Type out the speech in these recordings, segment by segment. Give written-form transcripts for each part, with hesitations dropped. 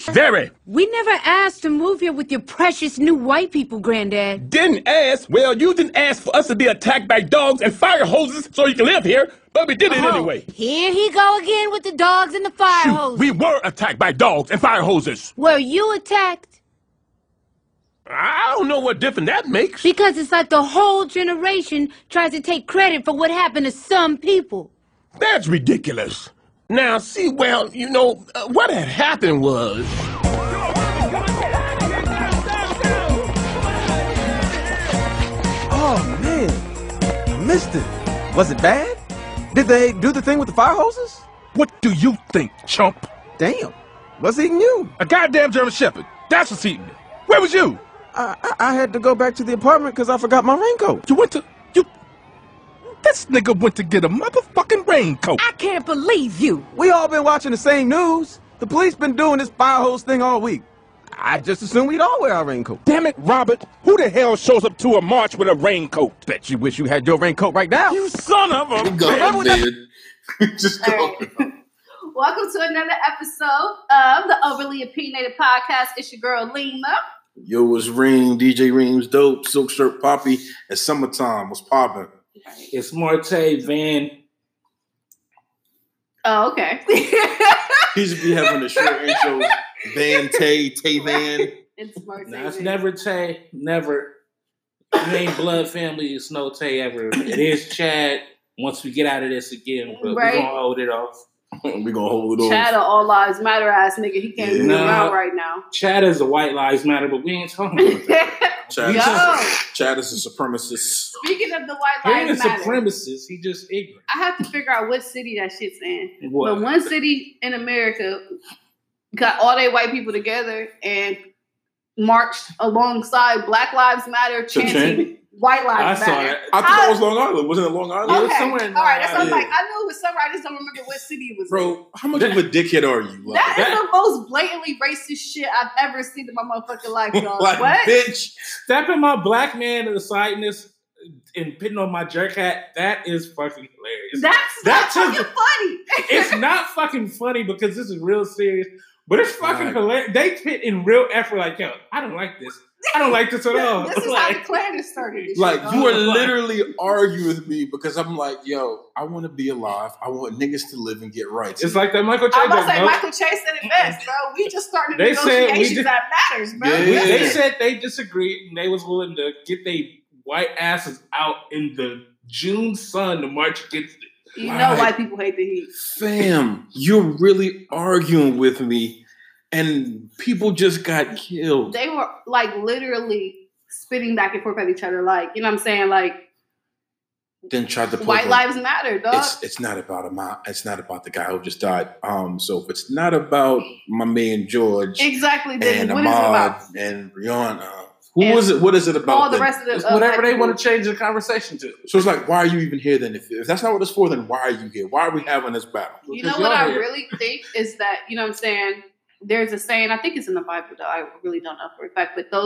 Very. We never asked to move here with your precious new white people, Granddad. Didn't ask? Well, you didn't ask for us to be attacked by dogs and fire hoses so you can live here, but we did it anyway. Here he go again with the dogs and the fire hoses. We were attacked by dogs and fire hoses. Were you attacked? I don't know what difference that makes. Because it's like the whole generation tries to take credit for what happened to some people. That's ridiculous. Now, see, well, you know, what had happened was... Oh, man. I missed it. Was it bad? Did they do the thing with the fire hoses? What do you think, chump? Damn. What's eating you? A goddamn German Shepherd. That's what's eating me. Where was you? I had to go back to the apartment because I forgot my raincoat. You went to... This nigga went to get a motherfucking raincoat. I can't believe you. We all been watching the same news. The police been doing this fire hose thing all week. I just assumed we'd all wear our raincoat. Damn it, Robert. Who the hell shows up to a march with a raincoat? Bet you wish you had your raincoat right now. You son of a... Just go. Welcome to another episode of the Overly Opinionated Podcast. It's your girl, Lima. Yo, it's Reem, DJ Reem's dope, Silk Shirt Poppy, and Summertime was popping. It's Marte Van. Oh, okay. He should be having a short intro. Van Tay Van. It's Marte. No, it's never Tay. Never. It ain't blood family. It's no Tay ever. It is Chad. Once we get out of this again, but right. We're gonna hold it off. We're gonna hold it off. Chad, all lives matter ass nigga. He can't be around right now. Chad is a white lives matter, but we ain't talking about that. Chad is a supremacist. Speaking of the white lives matter, he ain't a supremacist. He just ignorant. I have to figure out what city that shit's in. What? But one city in America got all their white people together and marched alongside Black Lives Matter, chanting White Lives Matter. I saw that. I thought that was Long Island. Wasn't it Long Island? Okay. It was somewhere in all right, that's what I'm Long like. I knew it was somewhere. I just don't remember what city it was. Bro, how much of a dickhead are you? Like, that is the most blatantly racist shit I've ever seen in my motherfucking life, dog. like, what? bitch. Stepping my black man aside in this and putting on my jerk hat, that is fucking hilarious. That's not fucking funny. It's not fucking funny because this is real serious, but it's fucking hilarious. They put in real effort like, yo, I don't like this. I don't like this at all. This is how the Klan is started. Like, you are literally arguing with me because I'm like, yo, I want to be alive. I want niggas to live and get rights. It's like that Michael Che. I'm about to say, Michael Che said it best, bro. We just started negotiations that matters, bro. Yeah. They said they disagreed and they was willing to get their white asses out in the June sun to march against it. You know white people hate the heat. Fam, you're really arguing with me. And people just got killed. They were like literally spitting back and forth at each other, like, you know what I'm saying? Like, then tried to white lives matter, dog. It's not about it's not about the guy who just died. So if it's not about my man George, exactly, then and what is it about? And Rihanna, was it? What is it about? All the rest of the whatever they want to change the conversation to. So it's like, why are you even here then? If that's not what it's for, then why are you here? Why are we having this battle? You know what I really think is that, you know what I'm saying? There's a saying, I think it's in the Bible though, I really don't know for a fact, but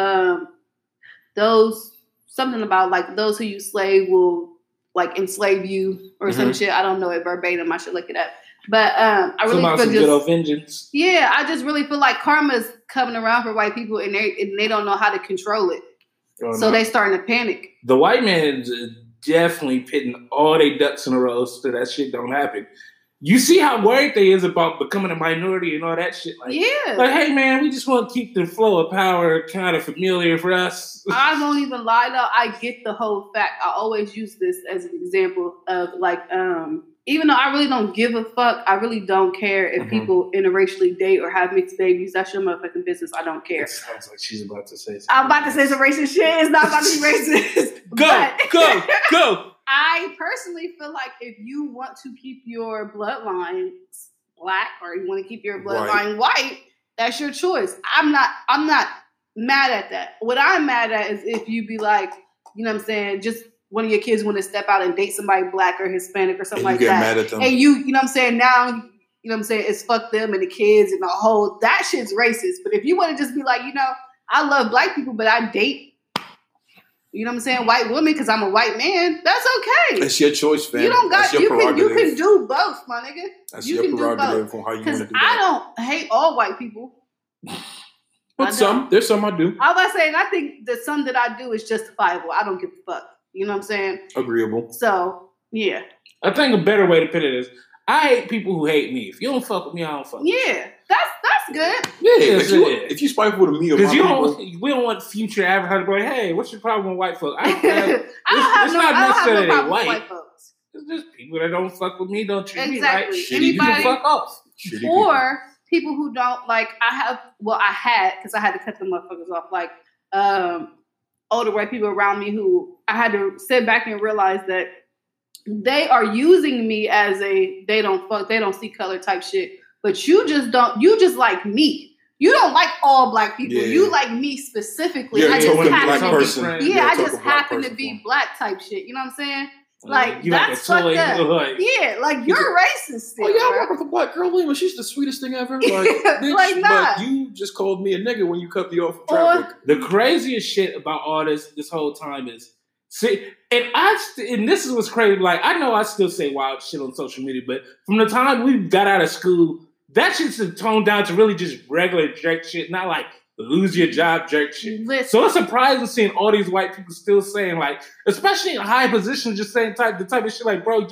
those something about like those who you slave will like enslave you or some shit. I don't know it verbatim. I should look it up. But I really feel some good old vengeance. Yeah, I just really feel like karma's coming around for white people and they don't know how to control it. So they starting to panic. The white man is definitely pitting all their ducks in a row so that shit don't happen. You see how worried they is about becoming a minority and all that shit. Like, like, hey man, we just want to keep the flow of power kind of familiar for us. I won't even lie though. I get the whole fact. I always use this as an example of like, even though I really don't give a fuck, I really don't care if people interracially date or have mixed babies. That's your motherfucking business. I don't care. It sounds like she's about to say something. I'm about to say some racist shit. It's not about to be racist. Go. I personally feel like if you want to keep your bloodline black or you want to keep your bloodline white, that's your choice. I'm not mad at that. What I'm mad at is if you be like, you know what I'm saying, just one of your kids want to step out and date somebody black or Hispanic or something like that. You get mad at them. And you know what I'm saying, now, you know what I'm saying, it's fuck them and the kids and the whole, that shit's racist. But if you want to just be like, you know, I love black people, but I date, you know what I'm saying, white women because I'm a white man, that's okay. That's your choice, fam. You don't got, you can do both, my nigga. That's you your can prerogative do on how you want both. to do I that. don't hate all white people. But there's some I do. I was saying, I think the some that I do is justifiable. I don't give a fuck. You know what I'm saying? Agreeable. So, yeah. I think a better way to put it is, I hate people who hate me. If you don't fuck with me, I don't fuck with you. Yeah, that's good. Yeah, if you spiteful to me or my people, we don't want future advertisers to be like, hey, what's your problem with white folks? I don't have no problem with white folks. It's just people that don't fuck with me, don't treat me right. Anybody, you can fuck off. Or people who don't, like, I had, because I had to cut the motherfuckers off, like, older white people around me who I had to sit back and realize that they are using me as they don't see color type shit. But you just like me. You don't like all black people. Yeah. You like me specifically. I just happen to be black type shit. You know what I'm saying? Like, you that's like fucked up. Yeah, like, you're racist still. Oh, yeah, I'm working for Black Girl Lima. She's the sweetest thing ever. Like, bitch, like, nah. But you just called me a nigga when you cut me off traffic. The craziest shit about all this whole time is, see, and this is what's crazy. Like, I know I still say wild shit on social media, but from the time we got out of school, that shit's toned down to really just regular jerk shit, not like lose your job jerk shit. Listen. So it's surprising seeing all these white people still saying, like, especially in high positions, just saying the type of shit like, bro,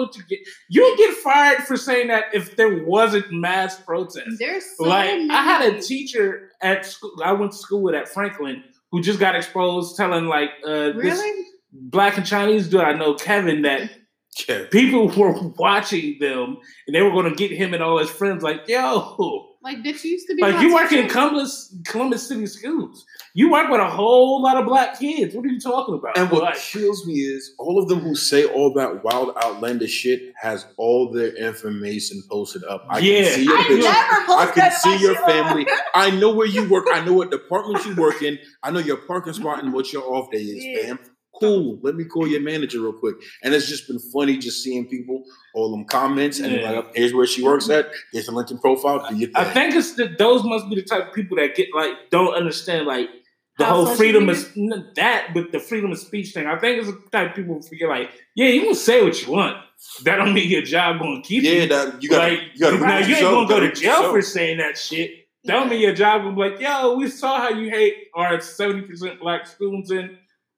you'll get fired for saying that if there wasn't mass protest. There's so like many. I had a teacher at school I went to school with at Franklin who just got exposed telling like this black and Chinese dude I know, Kevin, that people were watching them and they were going to get him and all his friends like, yo. Like, this used to be like you work in Columbus City schools. You work with a whole lot of black kids. What are you talking about? And what kills me is all of them who say all that wild, outlandish shit has all their information posted up. I can see your picture. I can see your family. I know where you work. I know what department you work in. I know your parking spot and what your off day is, fam. Cool. Let me call your manager real quick. And it's just been funny just seeing people, all them comments, and they're like, here's where she works at. Here's the LinkedIn profile. Do your thing. I think it's those must be the type of people that get like don't understand like the whole freedom of but the freedom of speech thing. I think it's the type of people who forget like, yeah, you can say what you want. That don't mean your job gonna keep you. Yeah, you gotta now you ain't gonna go to jail for saying that shit. That don't mean your job will be like, yo, we saw how you hate our 70% black students and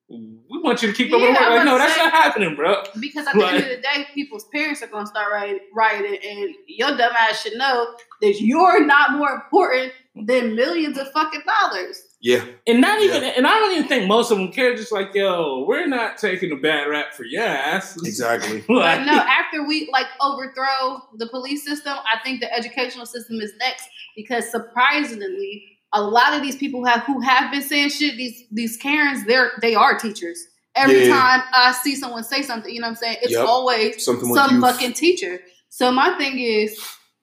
we want you to keep up with work. Like, no, that's not happening, bro. Because at the end of the day, people's parents are going to start rioting, and your dumb ass should know that you're not more important than millions of fucking dollars. Yeah. And I don't even think most of them care. Just like, yo, we're not taking a bad rap for your ass. Exactly. But no, after we overthrow the police system, I think the educational system is next, because surprisingly, a lot of these people who have been saying shit, these Karens, they are teachers. Every time I see someone say something, you know what I'm saying? It's always some fucking teacher. So my thing is,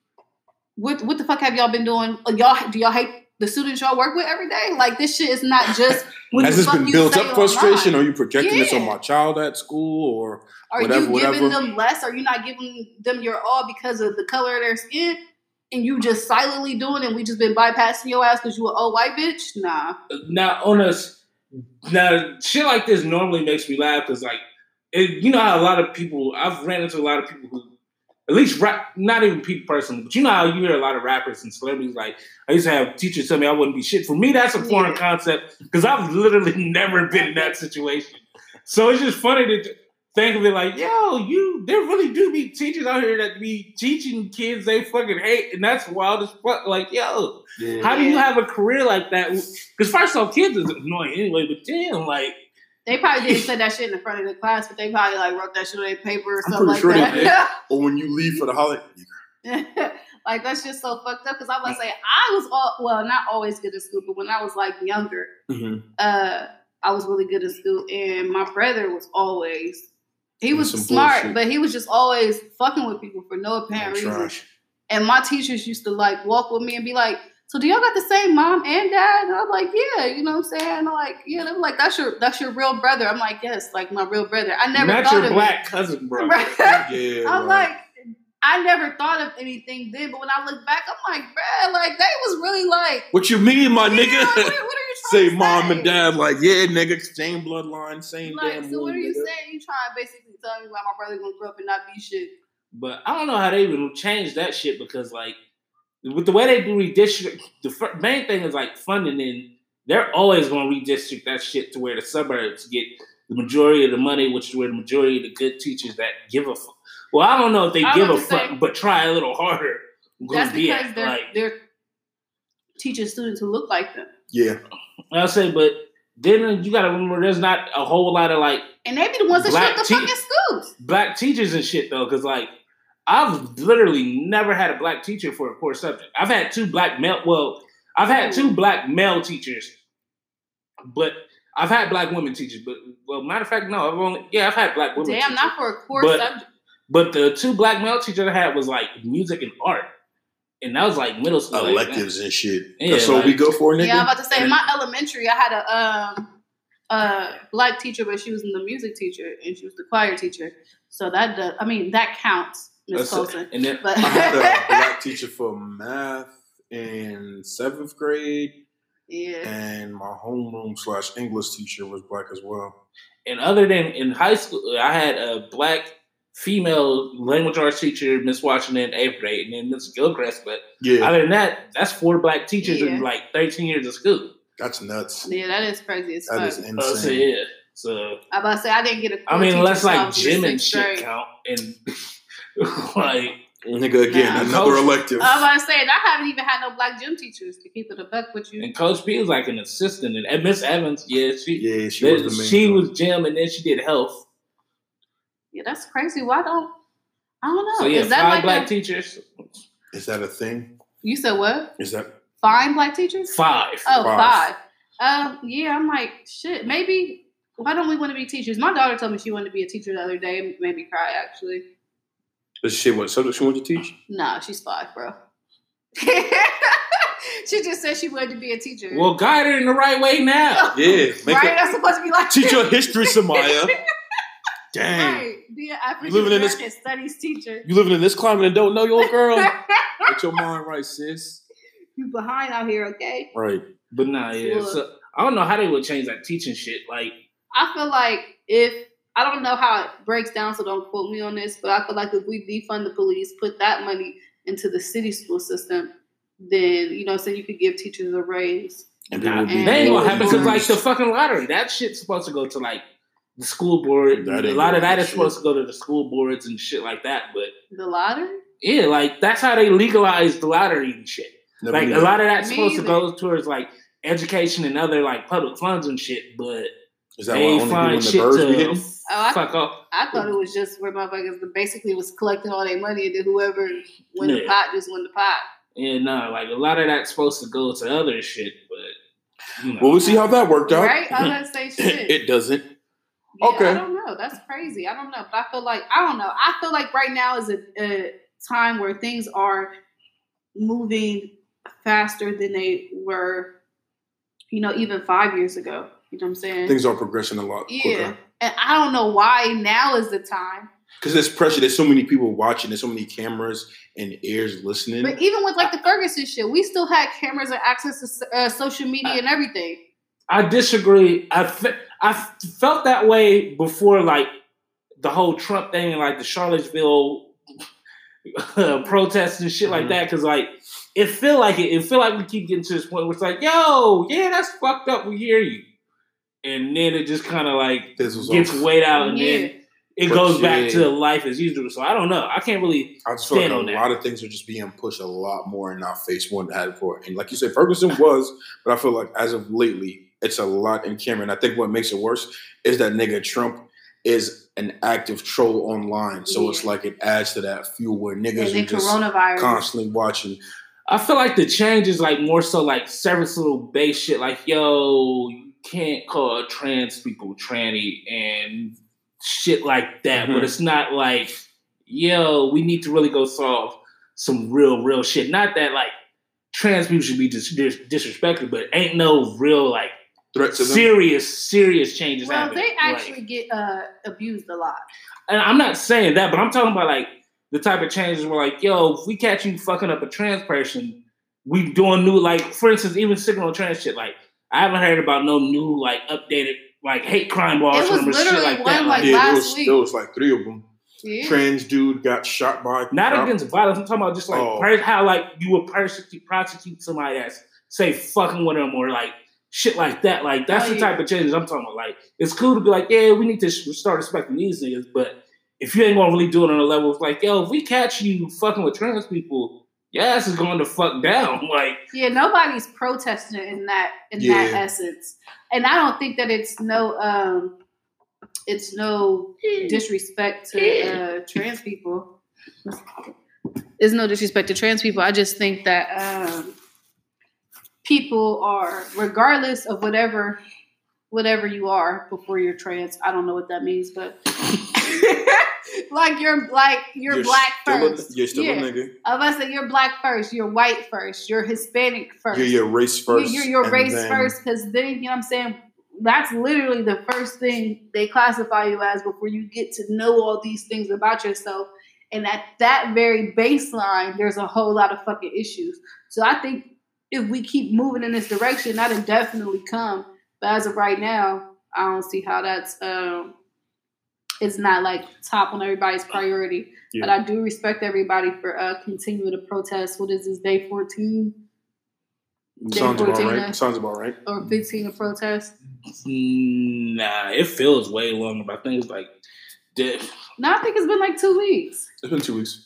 what the fuck have y'all been doing? Do y'all hate the students y'all work with every day? Like, this shit is not just when has this been built up frustration? Or are you projecting this on my child at school or whatever? Are you giving them less? Are you not giving them your all because of the color of their skin? And you just silently doing it, and we just been bypassing your ass because you an old white bitch? Nah. Now, shit like this normally makes me laugh because, like, you know how a lot of people, I've ran into a lot of people who, at least rap, not even people personally, but you know how you hear a lot of rappers and celebrities, like, I used to have teachers tell me I wouldn't be shit. For me, that's a foreign concept because I've literally never been in that situation. So it's just funny to think of it like, yo, there really do be teachers out here that be teaching kids they fucking hate, and that's wild as fuck. Like, yo, how do you have a career like that? Because first off, kids is annoying anyway, but damn, like, they probably didn't say that shit in the front of the class, but they probably like wrote that shit on their paper or something like that. Or when you leave for the holiday. Like, that's just so fucked up. Because I was gonna say, I was not always good at school, but when I was like younger, I was really good at school, and my brother was always. He was smart, bullshit. But he was just always fucking with people for no apparent reason. Trash. And my teachers used to like walk with me and be like, so do y'all got the same mom and dad? And I'm like, yeah, you know what I'm saying? And I'm like, yeah. They're like, that's your real brother. I'm like, yes, like my real brother. I never not thought your of black cousin, bro. I'm like, I never thought of anything then, but when I look back, I'm like, bruh, like they was really like, what you mean, my nigga? Like, what are you trying to say? Mom and dad, like, yeah, nigga, same bloodline, same like, damn. So what are you saying? You trying to basically tell me why my brother gonna grow up and not be shit? But I don't know how they even changed that shit because, like, with the way they do redistrict, the main thing is like funding, and they're always going to redistrict that shit to where the suburbs get the majority of the money, which is where the majority of the good teachers that give a fuck. Well, I don't know if they give a fuck, but try a little harder. That's because they're teaching students who look like them. Yeah. I'll say, but then you got to remember there's not a whole lot of like. And they be the ones that shut the fucking schools. Black teachers and shit, though, because like, I've literally never had a black teacher for a core subject. I've had two black male teachers, but I've had black women teachers. But matter of fact, no, I've had black women teachers. Damn, not for a core subject. But the two black male teachers I had was like music and art. And that was like middle school. Electives and shit. Yeah, that's what we go for, nigga. Yeah, I'm about to say, in my elementary, I had a black teacher, but she was the music teacher, and she was the choir teacher. So that counts. And then I had a black teacher for math in 7th grade. Yeah. And my homeroom / English teacher was black as well. And other than in high school, I had a black female language arts teacher, Miss Washington, 8th grade, and then Miss Gilchrist. But other than that, that's 4 black teachers in like 13 years of school. That's nuts. Yeah, that is crazy as fuck. That is insane. So I'm about to say, I didn't get a unless like gym and shit count and like nigga again, another elective. I'm about to say, I haven't even had no black gym teachers to keep it a buck with you. And Coach P was like an assistant, and Miss Evans, she was the main. She was gym, and then she did health. Yeah, that's crazy. I don't know. So is that 5 black teachers. Is that a thing? You said what? Is that 5 black teachers? 5. Oh, 5. Yeah, I'm like, shit. Maybe. Why don't we want to be teachers? My daughter told me she wanted to be a teacher the other day. It made me cry, actually. Does she what subject she wanted to teach? Nah, she's 5, bro. She just said she wanted to be a teacher. Well, guide her in the right way now. Yeah. Right? That's supposed to be like teach your history, Samaya. Dang. Right. Be an African-American studies teacher. You living in this climate and don't know your girl? Get your mind right, sis. You behind out here, okay? Right. But nah, yeah. So, I don't know how they would change that teaching shit. Like, I feel like I don't know how it breaks down, so don't quote me on this, but I feel like if we defund the police, put that money into the city school system, then, so you could give teachers a raise. And that ain't gonna happen because, like, the fucking lottery, that shit's supposed to go to, like, the school board. A lot of that is supposed to go to the school boards and shit like that, but... The lottery? Yeah, like, that's how they legalized the lottery and shit. A lot of that's supposed to go towards, like, education and other, like, public funds and shit, but... Is that why only people in the birds be hitting? Fuck off. I thought it was just where motherfuckers basically was collecting all their money, and then whoever won the pot just won the pot. Yeah, no, like a lot of that's supposed to go to other shit, but well, we'll see how that worked out. Right? I'm gonna say shit. It doesn't. Yeah, okay. I don't know. That's crazy. I don't know, but I feel like right now is a time where things are moving faster than they were, even 5 years ago. You know what I'm saying? Things are progressing a lot quicker. And I don't know why now is the time. Because there's pressure. There's so many people watching. There's so many cameras and ears listening. But even with like the Ferguson shit, we still had cameras and access to social media and everything. I disagree. I felt that way before, like, the whole Trump thing and, like, the Charlottesville protests and shit like that. Because, like, it feel like we keep getting to this point where it's like, yo, yeah, that's fucked up. We hear you. And then it just kind of like gets weighed out, and then it goes back to life as usual. So I don't know. I can't really. I just feel like a lot of things are just being pushed a lot more in our face more than had before. And like you said, Ferguson was, but I feel like as of lately, it's a lot in camera. And I think what makes it worse is that nigga Trump is an active troll online. So it's like it adds to that fuel where niggas are just constantly watching. I feel like the change is like more so like service little base shit. Like, yo, can't call trans people tranny and shit like that, but it's not like, yo, we need to really go solve some real shit. Not that like trans people should be disrespected, but ain't no real like threat to them. Serious changes happening. Well, they actually get abused a lot. And I'm not saying that, but I'm talking about like the type of changes where like, yo, if we catch you fucking up a trans person, we doing new, like, for instance, even signal on trans shit, like, I haven't heard about no new, like, updated, like, hate crime laws or shit like that. Last week. There was like 3 of them. trans dude got shot by. Not against violence. I'm talking about just like how like you would prosecute somebody that's say fucking with them or like shit like that. Like that's the type of changes I'm talking about. Like it's cool to be like, yeah, we need to start respecting these niggas, but if you ain't gonna really do it on a level of like, yo, if we catch you fucking with trans people, your ass is going to fuck down. Like, yeah, nobody's protesting in that essence, and I don't think that it's no disrespect to trans people. There's no disrespect to trans people. I just think that people are, regardless of whatever you are before you're trans. I don't know what that means, but you're black first. You're still a nigga. I was say you're black first. You're white first. You're Hispanic first. You're your race first. You're your race first, because then you know what I'm saying. That's literally the first thing they classify you as before you get to know all these things about yourself. And at that very baseline, there's a whole lot of fucking issues. So I think if we keep moving in this direction, that'll definitely come. But as of right now, I don't see how that's it's not like top on everybody's priority. Yeah. But I do respect everybody for continuing to protest. What is this, day 14? Sounds about right. Sounds about right. Or 15 to protest? Nah, it feels way longer, but I think it's like... No, I think it's been like 2 weeks. It's been 2 weeks.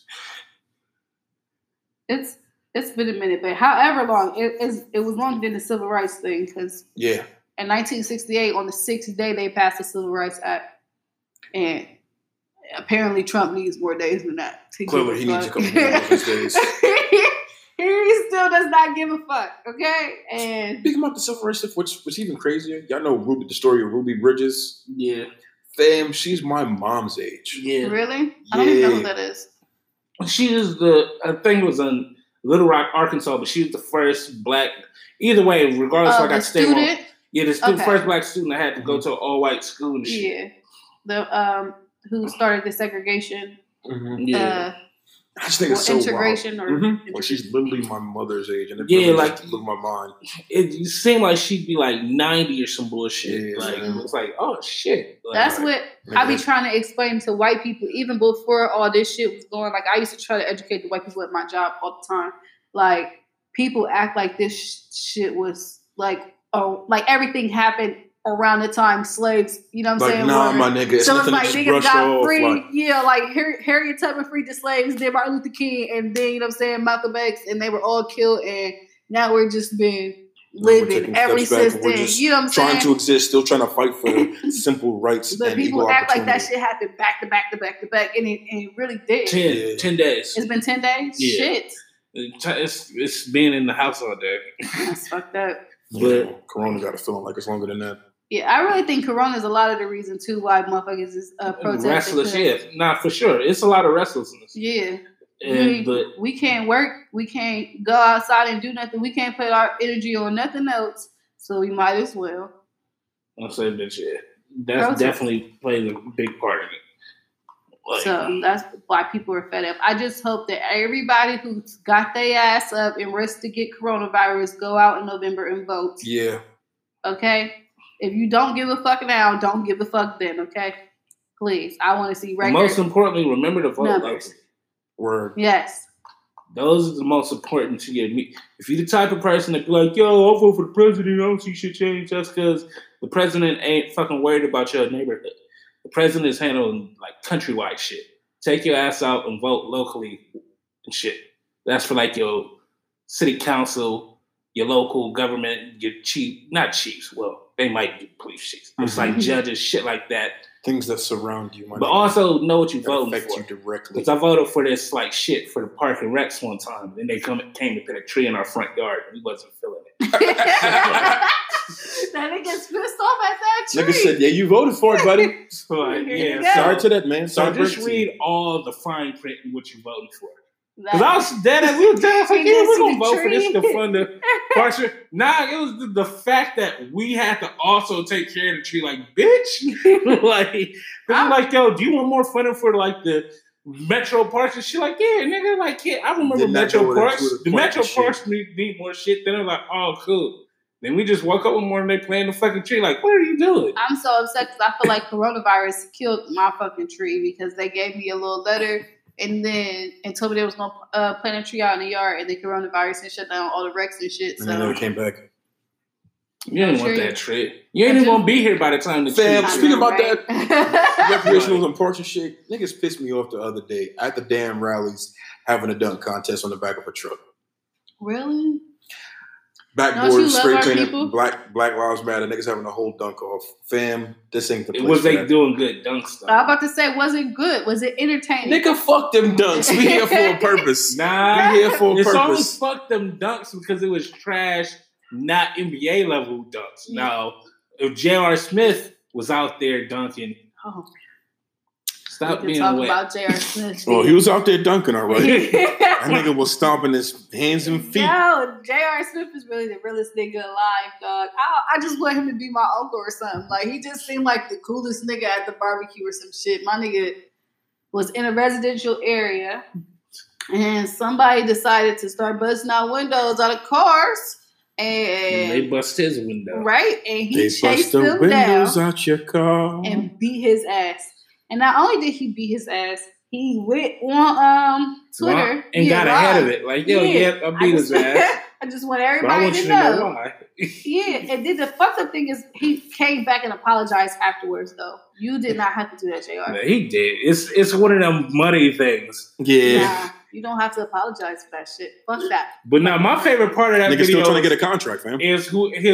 It's been a minute, but however long, it was longer than the Civil Rights thing, because in 1968, on the 6th day, they passed the Civil Rights Act. And apparently Trump needs more days than that. Clearly, he needs a couple more of those days. He still does not give a fuck, okay? And speaking about the civil rights stuff, what's even crazier, y'all know the story of Ruby Bridges? Yeah. Fam, she's my mom's age. Yeah. Really? I don't even know who that is. She is I think it was in Little Rock, Arkansas, but she was the first black, either way, regardless of that state. The first black student that had to go to an all-white school and shit. Yeah. Who started the segregation. Mm-hmm. I just think it's so integration wild. Like she's literally my mother's age, and it blew my mind. It seemed like she'd be like 90 or some bullshit. Yeah, like it was like, oh shit. Like, that's what I be trying to explain to white people, even before all this shit was going. Like I used to try to educate the white people at my job all the time. Like people act like this shit was like, oh, like everything happened around the time slaves, you know what I'm saying? Nah, my nigga. So it's like niggas got free. Like Harriet Tubman freed the slaves, then Martin Luther King, and then, you know what I'm saying, Malcolm X, and they were all killed, and now we're just been living ever since then. You know what I'm saying? Trying to exist, still trying to fight for simple rights. But people act like that shit happened back to back to back to back, and it really did. 10 days. It's been 10 days? Yeah. Shit. It's being in the house all day. That's fucked up. But Corona got a feeling like it's longer than that. Yeah, I really think Corona is a lot of the reason too why motherfuckers is protesting. Restless, nah, for sure. It's a lot of restlessness. Yeah, but we can't work, we can't go outside and do nothing. We can't put our energy on nothing else, so we might as well. I'm saying that that's definitely plays a big part of it. Like, so that's why people are fed up. I just hope that everybody who's got their ass up and risks to get coronavirus go out in November and vote. Yeah. Okay. If you don't give a fuck now, don't give a fuck then, okay? Please. I want to see records. Most importantly, remember to vote. Numbers. Word. Yes. Those are the most important to get me. If you're the type of person that be like, yo, I'll vote for the president, I don't see shit change just because the president ain't fucking worried about your neighborhood. The president is handling like countrywide shit. Take your ass out and vote locally and shit. That's for like your city council, your local government, your not chiefs. Well, they might be police chiefs. It's like judges, shit like that. Things that surround you. But also know what you're voting for. Affect you directly. Because I voted for this like shit for the Park and Recs one time. Then they came to put a tree in our front yard. And we wasn't feeling it. That nigga gets pissed off at that tree. Nigga said, yeah, you voted for it, buddy. So, like, sorry to that, man. So just read all the fine print and what you're voting for. Because I was dead and we were dead. Like, yeah, we're going to vote for this to fund the park. Nah, it was the fact that we had to also take care of the tree. Like, bitch. I'm like, yo, do you want more funding for like the Metro Parks and shit? Like, yeah, nigga. Like, yeah, I remember Metro Parks. The Metro Parks need more shit. Then they're like, oh, cool. Then we just woke up one morning, they planted the fucking tree. Like, what are you doing? I'm so upset because I feel like coronavirus killed my fucking tree because they gave me a little letter and told me they was going to plant a tree out in the yard, and the coronavirus and shut down all the wrecks and shit. And they never came back. You didn't want that tree. You ain't even going to be here by the time the tree. Speaking about right? that, recreationals and parks and shit, niggas pissed me off the other day at the damn rallies having a dunk contest on the back of a truck. Really? Backboard, spray painted, Black Lives Matter. Niggas having a whole dunk off. Fam, this ain't the place. Was they doing good dunk stuff? I'm about to say, was it good? Was it entertaining? Nigga, fuck them dunks. We here for a purpose. Nah, we here for a purpose. It's always fuck them dunks because it was trash, not NBA level dunks. Yeah. Now, if J.R. Smith was out there dunking, stop being talk wet. About J.R. Smith. Oh, he was out there dunking already. That nigga was stomping his hands and feet. No, J.R. Smith is really the realest nigga alive, dog. I just want him to be my uncle or something. Like, he just seemed like the coolest nigga at the barbecue or some shit. My nigga was in a residential area, and somebody decided to start busting out windows out of cars. And they bust his window. Right? And he chased them down. Windows out your car. And beat his ass. And not only did he beat his ass, he went on Twitter and got ahead of it. Like, yo, I beat his ass. I just want everybody to know why. Yeah, and then the fucked up thing is he came back and apologized afterwards, though. You did not have to do that, JR. No, he did. It's one of them money things. Yeah. Nah, you don't have to apologize for that shit. Fuck that. But now, my favorite part of that nigga video still trying to get a contract, fam. Is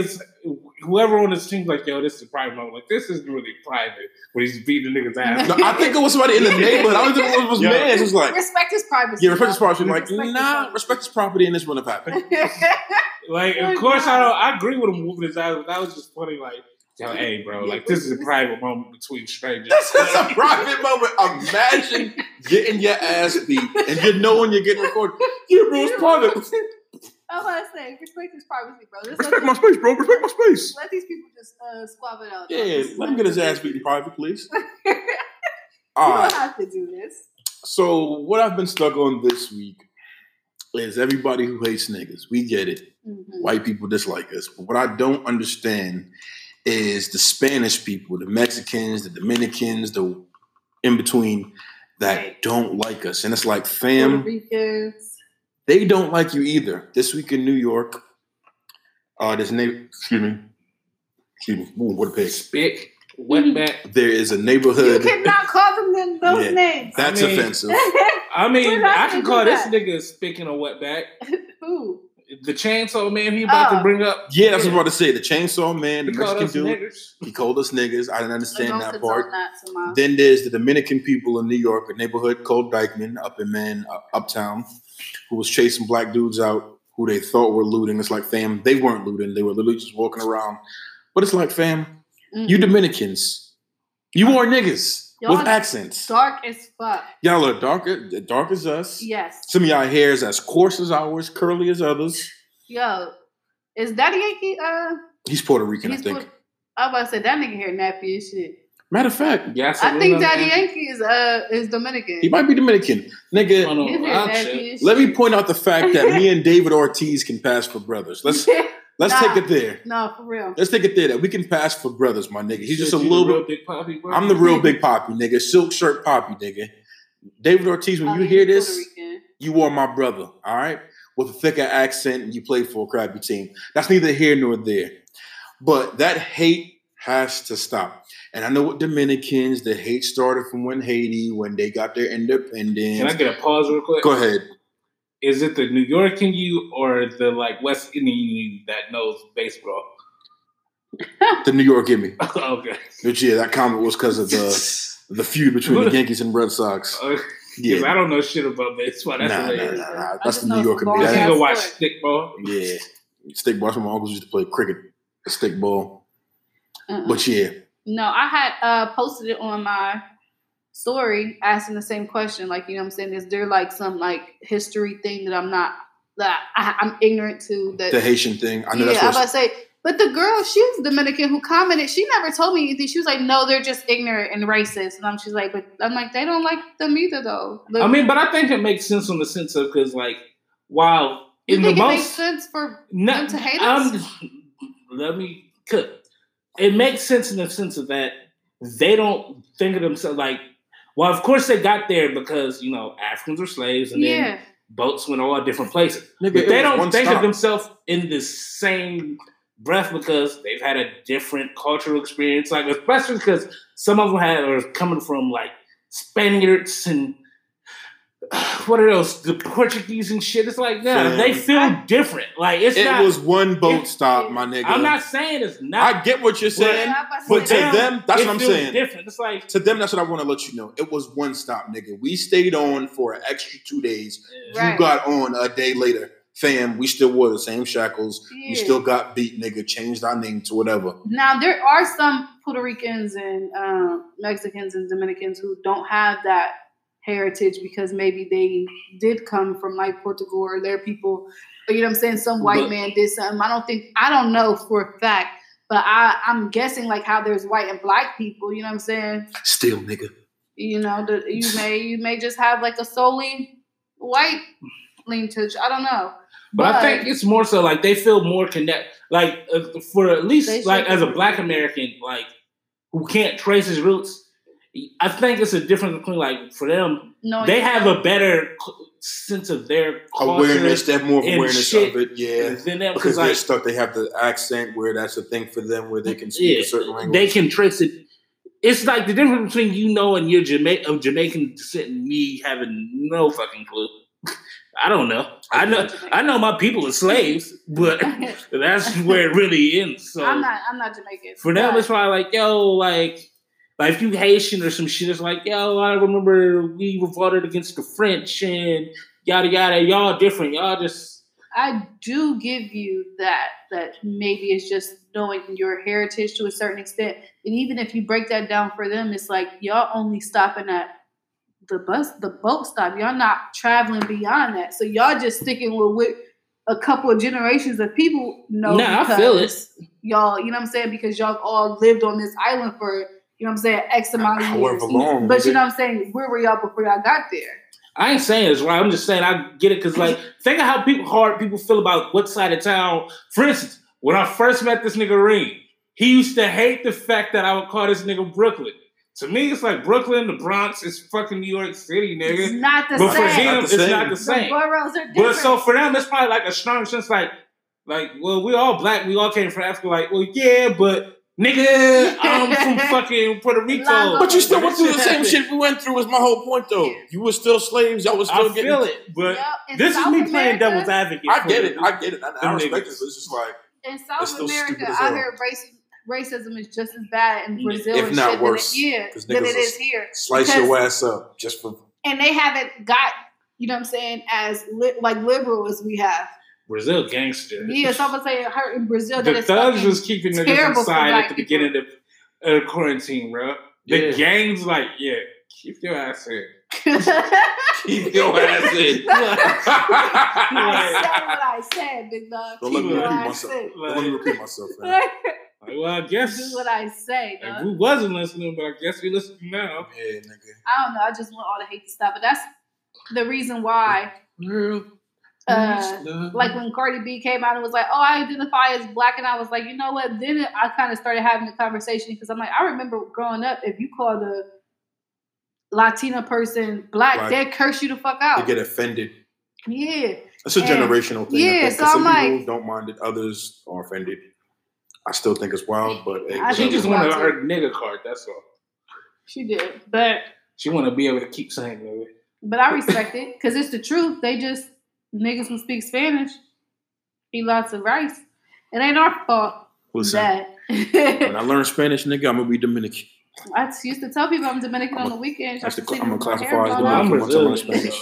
whoever on his team's like, yo, this is a private moment. Like, this isn't really private when he's beating the nigga's ass. No, I think it was somebody in the neighborhood. I don't think it was man. It was like, respect his privacy. Yeah, respect his privacy. Like, respect his property, and this wouldn't have happened. Like, of course, I agree with him whooping his ass, but that was just funny. Like, yo, hey, bro, like, this is a private moment between strangers. This is a private moment. Imagine getting your ass beat and you knowing you're getting recorded. Yeah, bro, it's private. I'm about to say, respect his privacy, bro. Respect my space, bro. Respect my space. Let these people just squab it out. Yeah, let him get his ass beat in private, please. You don't have to do this. So, what I've been stuck on this week is everybody who hates niggas. We get it. Mm-hmm. White people dislike us. But what I don't understand is the Spanish people, the Mexicans, the Dominicans, the in between that don't like us. And it's like, fam, they don't like you either. This week in New York, there's excuse me. Ooh, what a pig. Spick, wetback. There is a neighborhood. You cannot call them those names. That's offensive. I can call this nigga Spicking a wetback. Who? The chainsaw man he about to bring up. Yeah, that's what I was about to say. The chainsaw man, the Mexican dude. He called us niggas. I didn't understand that part. Then there's the Dominican people in New York, a neighborhood called Dykeman up in Uptown, who was chasing black dudes out who they thought were looting. It's like, fam, they weren't looting. They were literally just walking around. But it's like, fam, you Dominicans, you are niggas. Y'all with accents. Dark as fuck. Y'all are dark as us. Yes. Some of y'all hair is as coarse as ours, curly as others. Yo, is Daddy Yankee he's Puerto Rican, I think. I was about to say that nigga hair nappy as shit. Matter of fact, I think Daddy Yankee is Dominican. He might be Dominican. Nigga, let me point out the fact that me and David Ortiz can pass for brothers. Let's take it there. No, for real. Let's take it there. That we can pass for brothers, my nigga. He's just a little bit. Big poppy, bro. I'm the real big poppy, nigga. Silk shirt poppy, nigga. David Ortiz, when you hear this, you are my brother, all right? With a thicker accent, and you play for a crappy team. That's neither here nor there. But that hate has to stop. And I know what Dominicans, the hate started from when they got their independence. Can I get a pause real quick? Go ahead. Is it the New York in you or the like West Indian you that knows baseball? The New York in me. Okay. But yeah, that comment was because of the feud between the Yankees and Red Sox. Yeah, I don't know shit about baseball. That's nah. That's the New York in me. I need to watch stickball. Yeah, stickball. That's when my uncles used to play cricket, stickball. But yeah. No, I had posted it on my story asking the same question. Like, you know what I'm saying? Is there like some like history thing that I'm ignorant to? That the Haitian thing. I know that's what I was about to say. But the girl, she was Dominican who commented, she never told me anything. She was like, no, they're just ignorant and racist. And she's like, but I'm like, they don't like them either though. I mean, but I think it makes sense on the sense of, because like, while you think it makes sense for them to hate us? let me cook. It makes sense in the sense of that they don't think of themselves like, well, of course they got there because, Africans were slaves and then boats went all different places. But they don't think of themselves in the same breath because they've had a different cultural experience. Like, especially because some of them are coming from like Spaniards and what are those? The Portuguese and shit. It's like, they feel different. Like it was one boat stop, my nigga. I'm not saying it's not. I get what you're saying, but to them, that's what I'm saying. Different. It's like to them, that's what I want to let you know. It was one stop, nigga. We stayed on for an extra 2 days. You got on a day later. Fam, we still wore the same shackles. We still got beat, nigga. Changed our name to whatever. Now, there are some Puerto Ricans and Mexicans and Dominicans who don't have that heritage because maybe they did come from like Portugal or their people. But you know what I'm saying? Some white man did something. I don't know for a fact, but I'm guessing like how there's white and black people. You know what I'm saying? Still, nigga. You may just have like a solely white lineage. I don't know. But I think it's more so like they feel more connected. Like for at least like as a black American, like who can't trace his roots, I think it's a difference between like for them, they have a better sense of their awareness. They have more awareness of it, than them, because they're stuck. They have the accent where that's a thing for them, where they can speak a certain language. They can trace it. It's like the difference between and your Jamaican descent and me having no fucking clue. I don't know. I know my people are slaves, but that's where it really ends. So I'm not Jamaican. For them, it's probably like, like if you Haitian or some shit, it's like, I remember we revolted against the French and yada yada. Y'all different. Y'all just. I do give you that maybe it's just knowing your heritage to a certain extent, and even if you break that down for them, it's like y'all only stopping at the boat stop. Y'all not traveling beyond that. So y'all just sticking with a couple of generations of people know. Nah, I feel it. Y'all, you know what I'm saying? Because y'all all lived on this island for, you know what I'm saying, X amount of years. Long, but you know what I'm saying? Where were y'all before y'all got there? I ain't saying it's right. I'm just saying I get it because, like, think of how hard people feel about what side of town. For instance, when I first met this nigga Reem, he used to hate the fact that I would call this nigga Brooklyn. To me, it's like Brooklyn, the Bronx, it's fucking New York City, nigga. It's not the same. But for him, it's not the same. The boroughs are different. But so for them, it's probably like a strong sense, like, well, we all black, we all came from Africa. Like, well, yeah, but nigga, I'm from fucking Puerto Rico. But you still went through the same shit we went through. Was my whole point, though. You were still slaves. Y'all was still getting. I feel it, but this is me playing devil's advocate. I get it. I respect it. It's just like in South America, I heard racism is just as bad in Brazil, if not worse, than it is here. Slice your ass up just for. And they haven't got, you know what I'm saying, as liberal as we have. Brazil gangster. Yeah, so I'm gonna say her in Brazil. The thugs was keeping niggas inside at the beginning of the quarantine, bro. The gangs, like, keep your ass in. Keep your ass in. I said what I said, big dog. Don't let me repeat myself. Well, I guess this is what I say. Like, we wasn't listening, but I guess we listening now. Yeah, nigga. I don't know. I just want all the hate to stop. But that's the reason why. Like when Cardi B came out and was like, "Oh, I identify as black," and I was like, you know what? Then I kind of started having a conversation because I'm like, I remember growing up, if you call the Latina person black, they curse you the fuck out. They get offended. Yeah, that's a generational thing. Yeah, so I'm some people don't mind it, others are offended. I still think it's wild, but she just wanted her nigga card. That's all. She did, but she want to be able to keep saying nigga. But I respect it because it's the truth. They just niggas who speak Spanish eat lots of rice. It ain't our fault. Listen, when I learn Spanish, nigga, I'm gonna be Dominican. I used to tell people I'm Dominican on the weekends. I'm gonna classify as Dominican once I learn Spanish.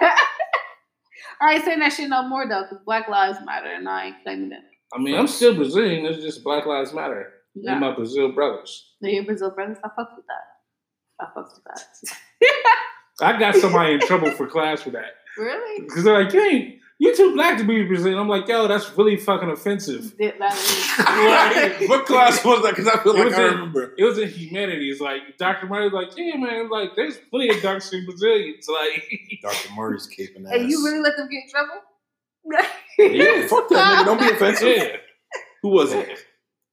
I ain't saying that shit no more though, because Black Lives Matter, and I ain't claiming that. I mean, I'm still Brazilian. It's just Black Lives Matter. No. They're my Brazil brothers. They're your Brazil brothers. I fuck with that. I got somebody in trouble for class for that. Really? Because they're like, you too black to be Brazilian. I'm like, yo, that's really fucking offensive. What class was that? Because I feel like I remember. It was in humanities. Like, Dr. Murray was like, yeah, man, like, there's plenty of dark-skinned Brazilians. Like, Dr. Murray's caping ass. And you really let them get in trouble? Yeah, fuck that, nigga. Don't be offensive. Yeah. Who was it?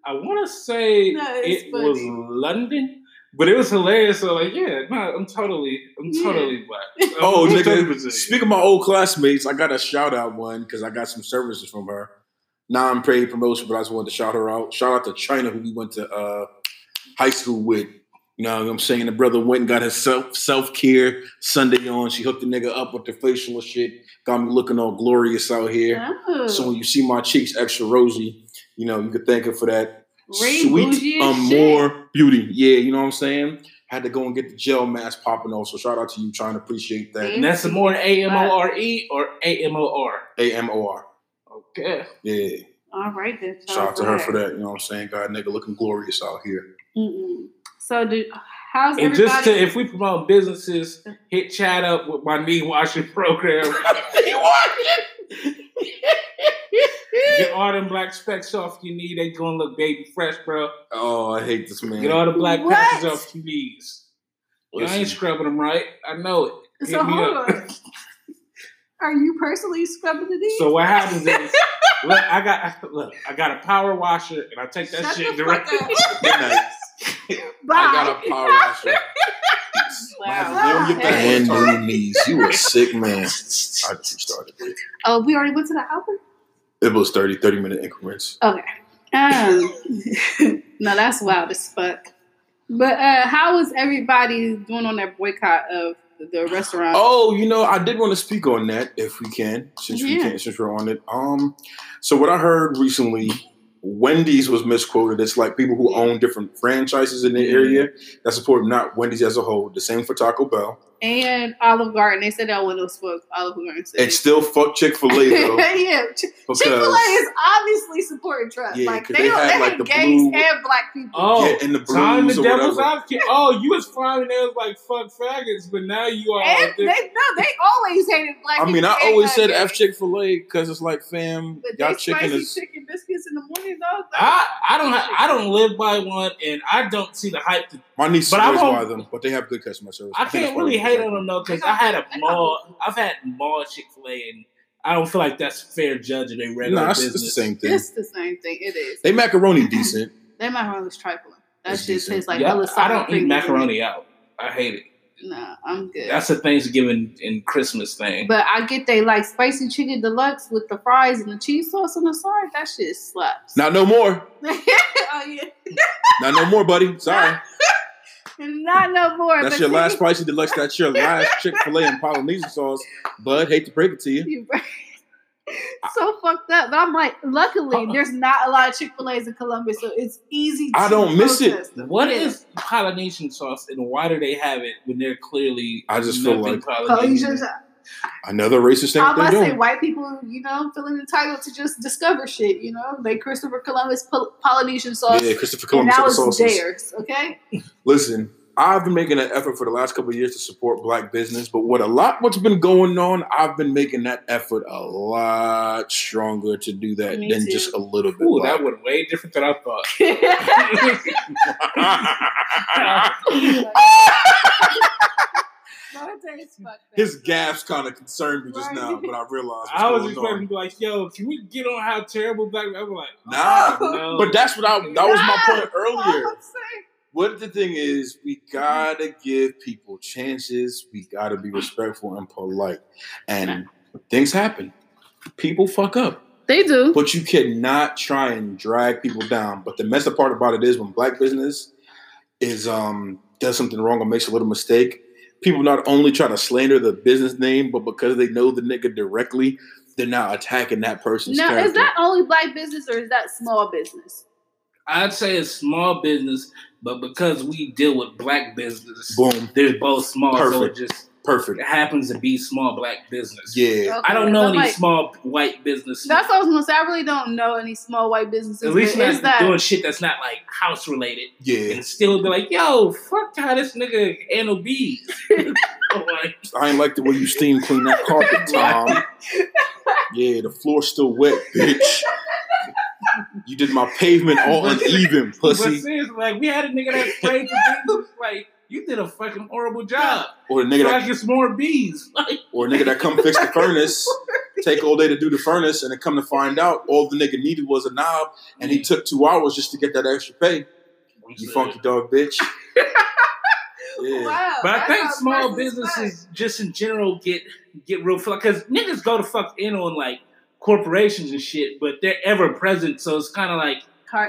I want to say it was London, but it was hilarious. So like, yeah, no, I'm totally black. Oh, nigga, speaking of my old classmates, I got a shout out one because I got some services from her. Non-paid promotion, but I just wanted to shout her out. Shout out to China, who we went to high school with. You know what I'm saying? The brother went and got his self-care Sunday on. She hooked the nigga up with the facial and shit. Got me looking all glorious out here. Oh. So when you see my cheeks extra rosy, you know, you could thank her for that. Sweet, more beauty. Yeah, you know what I'm saying? Had to go and get the gel mask popping off. So shout out to you, trying to appreciate that. And that's more AMORE or AMOR? AMOR. Okay. Yeah. All right then. Shout out to her for that. You know what I'm saying? God, nigga, looking glorious out here. Mm-mm. So, how's and everybody? Just to, if we promote businesses, hit chat up with my knee washing program. Knee washing. Get all them black specks off your knee. They gonna look baby fresh, bro. Oh, I hate this man. Get all the black patches off your knees. I ain't scrubbing them right. I know it. So hold on. Are you personally scrubbing the knees? So what happens is, I got a power washer, and I take that shit directly. I got a power washer. Wow. Your hand on your knees. You a sick man. I started. Oh, we already went to the album? It was 30-minute increments. Okay. No, that's wild as fuck. But how is everybody doing on that boycott of the restaurant? Oh, you know, I did want to speak on that if we can, since we're on it. So what I heard recently, Wendy's was misquoted. It's like people who own different franchises in the area that support not Wendy's as a whole. The same for Taco Bell. And Olive Garden. They said that one was fuck Olive Garden. It's still fuck Chick-fil-A though. Yeah. Chick-fil-A is obviously supporting Trump. Yeah, like they had the gays blue, and black people. Oh, yeah, and the blues the devil's advocate. Oh, you was fine and they was like fuck faggots, but now you are. And they always hated black people. I mean, I always said F Chick-fil-A because it's like, fam, but y'all chicken is chicken biscuits in the morning though. I don't live by one, and I don't see the hype. My niece swears by them, but they have good customer service. I can't really hate on them though, because I've had mall Chick-fil-A, and I don't feel like that's fair judging their regular business. It's the same thing. It's the same thing. It is. They macaroni decent. They macaroni is trifling. That's just tastes like I don't eat macaroni out. I hate it. Nah, I'm good. That's a Thanksgiving and Christmas thing. But I get they like spicy chicken deluxe with the fries and the cheese sauce on the side. That shit slaps. Not no more. Oh yeah. Not no more, buddy. Sorry. Not no more. That's your last spicy deluxe. That's your last Chick-fil-A and Polynesian sauce. Bud, hate to break it to you. So fucked up. But I'm like, luckily, there's not a lot of Chick-fil-A's in Columbus, so it's easy to I don't miss it. What is Polynesian sauce, and why do they have it when they're clearly I just feel like Polynesian sauce. Another racist thing I must doing. say, white people, feeling entitled to just discover shit, They Christopher Columbus Polynesian sauce. Yeah, Christopher Columbus sauce. And that was sauces. theirs, okay? Listen, I've been making an effort for the last couple of years to support black business, but what's been going on, I've been making that effort a lot stronger to do that than just a little bit. Ooh, that went way different than I thought. His gaps kind of concerned me just now, but I realized I was expecting to be like, "Yo, can we get on how terrible black?" I'm like, no. But that's what that was my point earlier. What the thing is, we gotta give people chances. We gotta be respectful and polite, and things happen. People fuck up. They do, but you cannot try and drag people down. But the messed up part about it is when black business is does something wrong or makes a little mistake. People not only try to slander the business name, but because they know the nigga directly, they're now attacking that person's character. Now, is that only black business or is that small business? I'd say it's small business, but because we deal with black business, boom, they're both small. Perfect. So it just perfect. It happens to be small black business. Yeah. Okay. I don't know any small white businesses. That's what I was going to say. I really don't know any small white businesses. At least not doing shit that's not like house related. Yeah. And still be like, yo, fuck how this nigga handle bees. I ain't like the way you steam clean that carpet, Tom. Yeah, the floor's still wet, bitch. You did my pavement all uneven, pussy. But seriously, like, we had a nigga that sprayed for bees. Like, you did a fucking horrible job. Or a nigga that gets more bees. Or a nigga that come fix the furnace. take all day to do the furnace, and then come to find out, all the nigga needed was a knob, and he took 2 hours just to get that extra pay. You funky dog bitch. Yeah. Wow, but I think small businesses just in general get real fuck because niggas go to fuck in on like corporations and shit, but they're ever present, so it's kind of like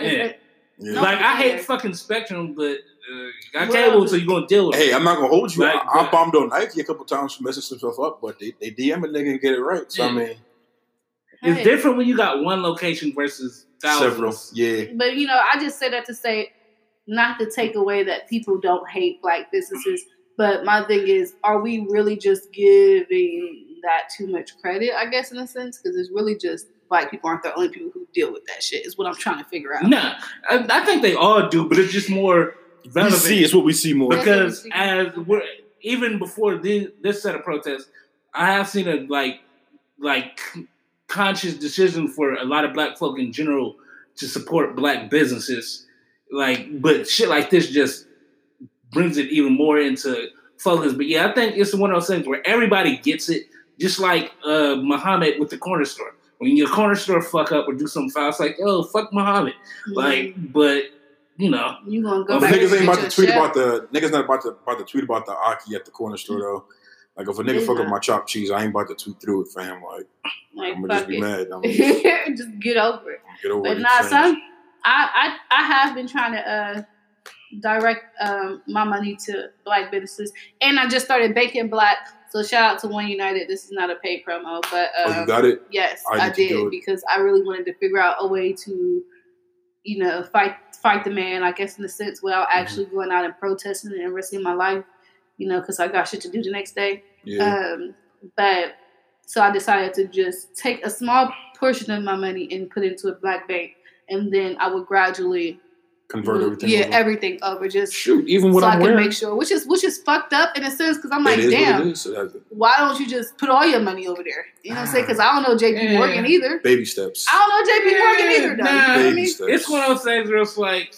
like I hate fucking Spectrum, but got cable, so you gonna deal with it. Hey, I'm not gonna hold you. Like, I bombed on Nike a couple times for messing some stuff up, but they DM a nigga and get it right. So I mean, it's different when you got one location versus thousands. Several. Yeah, but I just say that to say. Not to take away that people don't hate black businesses, but my thing is, are we really just giving that too much credit, I guess, in a sense? Because it's really just black people aren't the only people who deal with that shit, is what I'm trying to figure out. Nah, I think they all do, but it's just more relevant. It's what we see more. Because even before this set of protests, I have seen a like conscious decision for a lot of black folk in general to support black businesses. But shit like this just brings it even more into focus. But yeah, I think it's one of those things where everybody gets it, just like Muhammad with the corner store. When your corner store fuck up or do something foul, it's like, oh, fuck Muhammad. Mm-hmm. But you gonna go back niggas ain't about to tweet about niggas not about to tweet about the Aki at the corner store though. Like if a nigga fuck up my chopped cheese, I ain't about to tweet through it for him. I'm gonna just be mad. Just get over it. Get over it. But son. I have been trying to direct my money to black businesses, and I just started baking black. So shout out to One United. This is not a paid promo, but you got it? Yes, I did because I really wanted to figure out a way to, fight the man. I guess in the sense without actually going out and protesting and risking my life, because I got shit to do the next day. Yeah. But so I decided to just take a small portion of my money and put it into a black bank. And then I would gradually convert everything. Yeah, over. Everything over. Just shoot, even what so I'm wearing. I can make sure, which is fucked up in a sense, because I'm like, damn, why don't you just put all your money over there? You know what I'm saying? Because I don't know JP Morgan either. Baby steps. I don't know JP Morgan either. Though. Baby steps. It's one of those things where it's like